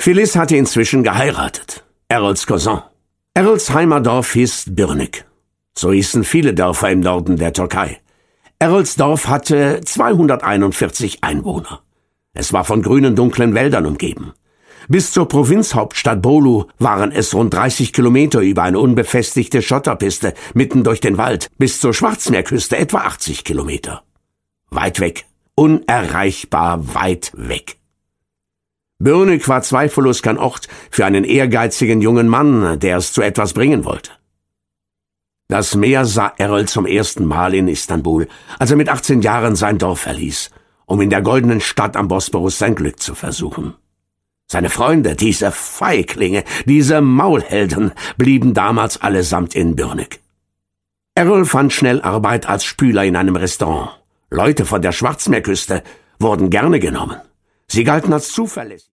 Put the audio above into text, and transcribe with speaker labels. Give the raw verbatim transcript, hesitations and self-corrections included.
Speaker 1: Phyllis hatte inzwischen geheiratet. Errols Cousin. Errols Heimatdorf hieß Birnik. So hießen viele Dörfer im Norden der Türkei. Errols Dorf hatte zweihunderteinundvierzig Einwohner. Es war von grünen, dunklen Wäldern umgeben. Bis zur Provinzhauptstadt Bolu waren es rund dreißig Kilometer über eine unbefestigte Schotterpiste mitten durch den Wald, bis zur Schwarzmeerküste etwa achtzig Kilometer. Weit weg, unerreichbar weit weg. Birnik war zweifellos kein Ort für einen ehrgeizigen jungen Mann, der es zu etwas bringen wollte. Das Meer sah Errol zum ersten Mal in Istanbul, als er mit achtzehn Jahren sein Dorf verließ, um in der goldenen Stadt am Bosporus sein Glück zu versuchen. Seine Freunde, diese Feiglinge, diese Maulhelden, blieben damals allesamt in Birnik. Errol fand schnell Arbeit als Spüler in einem Restaurant. Leute von der Schwarzmeerküste wurden gerne genommen. Sie galten als zuverlässig.